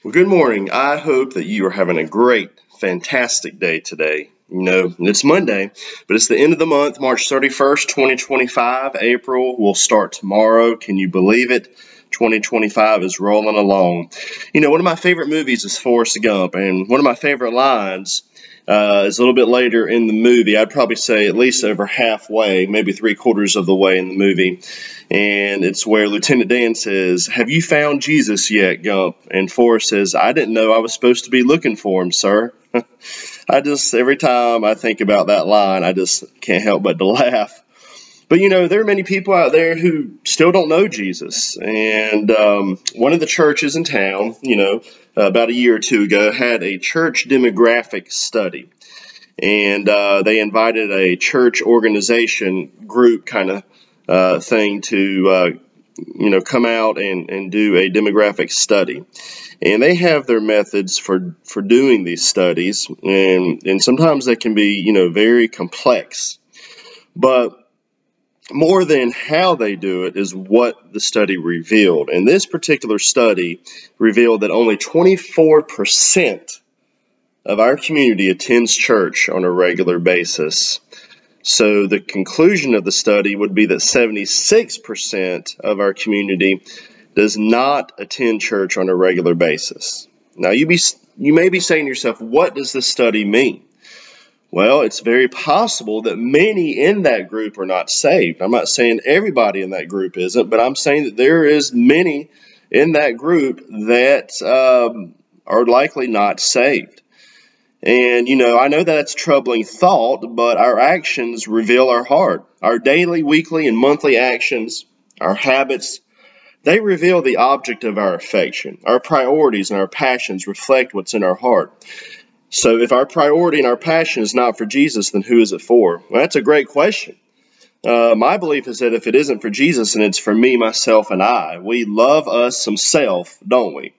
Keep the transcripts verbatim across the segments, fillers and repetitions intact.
Well, good morning. I hope that you are having a great, fantastic day today. You know, it's Monday, but it's the end of the month, March thirty-first, twenty twenty-five. April will start tomorrow. Can you believe it? twenty twenty-five is rolling along. You know, one of my favorite movies is Forrest Gump, and one of my favorite lines uh, is a little bit later in the movie. I'd probably say at least over halfway, maybe three quarters of the way in the movie. And it's where Lieutenant Dan says, "Have you found Jesus yet, Gump?" And Forrest says, "I didn't know I was supposed to be looking for him, sir." I just, every time I think about that line, I just can't help but to laugh. But, you know, there are many people out there who still don't know Jesus. And um, one of the churches in town, you know, uh, about a year or two ago, had a church demographic study. And uh, they invited a church organization group kind of uh, thing to, uh, you know, come out and, and do a demographic study. And they have their methods for, for doing these studies. And, and sometimes they can be, you know, very complex. But more than how they do it is what the study revealed. And this particular study revealed that only twenty-four percent of our community attends church on a regular basis. So the conclusion of the study would be that seventy-six percent of our community does not attend church on a regular basis. Now, you be you may be saying to yourself, what does this study mean? Well, it's very possible that many in that group are not saved. I'm not saying everybody in that group isn't, but I'm saying that there is many in that group that um, are likely not saved. And, you know, I know that's a troubling thought, but our actions reveal our heart. Our daily, weekly, and monthly actions, our habits, they reveal the object of our affection. Our priorities and our passions reflect what's in our heart. So if our priority and our passion is not for Jesus, then who is it for? Well, that's a great question. Uh, my belief is that if it isn't for Jesus, and it's for me, myself, and I, we love us some self, don't we?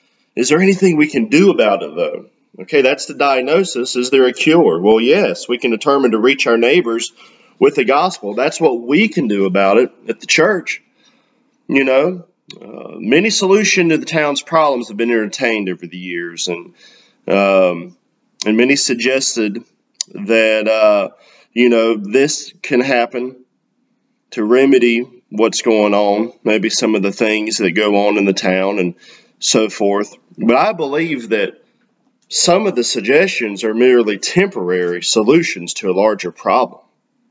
Is there anything we can do about it, though? Okay, that's the diagnosis. Is there a cure? Well, yes, we can determine to reach our neighbors with the gospel. That's what we can do about it at the church. You know, uh, many solutions to the town's problems have been entertained over the years, and um, and many suggested that, uh, you know, this can happen to remedy what's going on, maybe some of the things that go on in the town and so forth. But I believe that some of the suggestions are merely temporary solutions to a larger problem.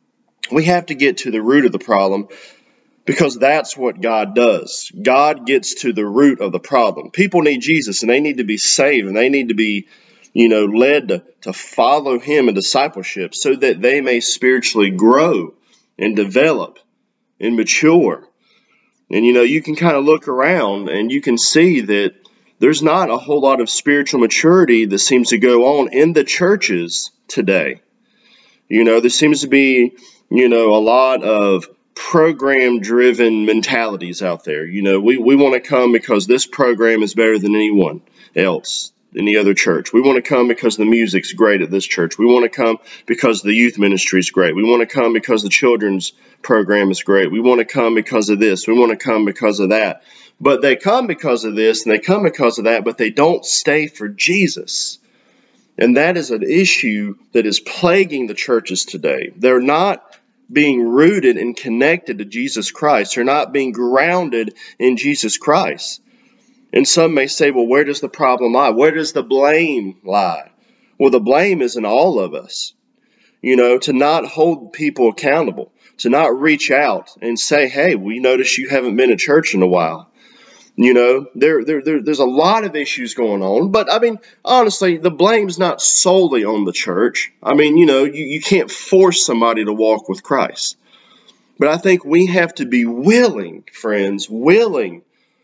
We have to get to the root of the problem because that's what God does. God gets to the root of the problem. People need Jesus, and they need to be saved, and they need to be, you know, led to, to follow Him in discipleship so that they may spiritually grow and develop and mature. And, you know, you can kind of look around and you can see that there's not a whole lot of spiritual maturity that seems to go on in the churches today. You know, there seems to be, you know, a lot of program-driven mentalities out there. You know, we, we want to come because this program is better than anyone else, any other church. We want to come because the music's great at this church. We want to come because the youth ministry is great. We want to come because the children's program is great. We want to come because of this. We want to come because of that. But they come because of this and they come because of that, but they don't stay for Jesus. And that is an issue that is plaguing the churches today. They're not being rooted and connected to Jesus Christ. They're not being grounded in Jesus Christ. And some may say, well, where does the problem lie? Where does the blame lie? Well, the blame is in all of us. You know, to not hold people accountable, to not reach out and say, hey, we notice you haven't been to church in a while. You know, there, there, there, there's a lot of issues going on. But, I mean, honestly, the blame's not solely on the church. I mean, you know, you, you can't force somebody to walk with Christ. But I think we have to be willing, friends, willing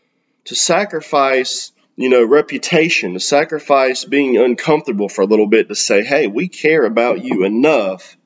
to sacrifice, you know, reputation, to sacrifice being uncomfortable for a little bit to say, hey, we care about you enough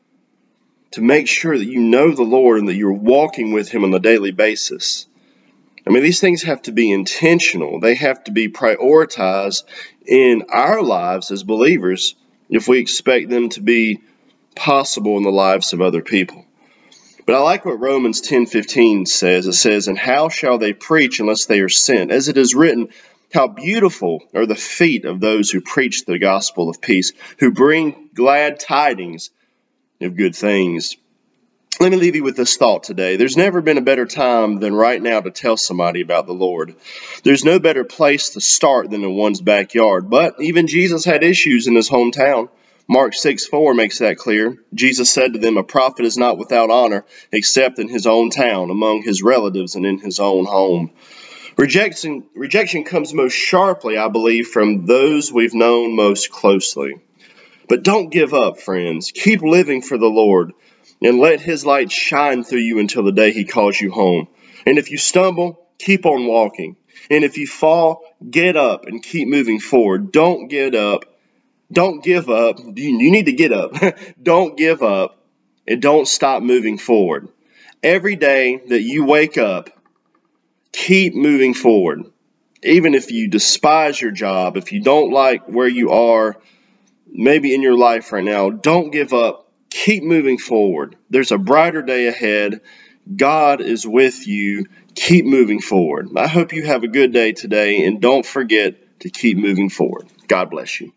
to make sure that you know the Lord and that you're walking with Him on a daily basis. I mean, these things have to be intentional. They have to be prioritized in our lives as believers if we expect them to be possible in the lives of other people. But I like what Romans ten fifteen says. It says, "And how shall they preach unless they are sent? As it is written, How beautiful are the feet of those who preach the gospel of peace, who bring glad tidings of good things. Let me leave you with this thought today. There's never been a better time than right now to tell somebody about the Lord. There's no better place to start than in one's backyard. But even Jesus had issues in his hometown. Mark six four makes that clear. Jesus said to them, "A prophet is not without honor except in his own town, among his relatives, and in his own home." Rejection, rejection comes most sharply, I believe, from those we've known most closely. But don't give up, friends. Keep living for the Lord, and let his light shine through you until the day he calls you home. And if you stumble, keep on walking. And if you fall, get up and keep moving forward. Don't get up. Don't give up. You need to get up. Don't give up, and don't stop moving forward. Every day that you wake up, keep moving forward. Even if you despise your job, if you don't like where you are, maybe in your life right now, don't give up. Keep moving forward. There's a brighter day ahead. God is with you. Keep moving forward. I hope you have a good day today, and don't forget to keep moving forward. God bless you.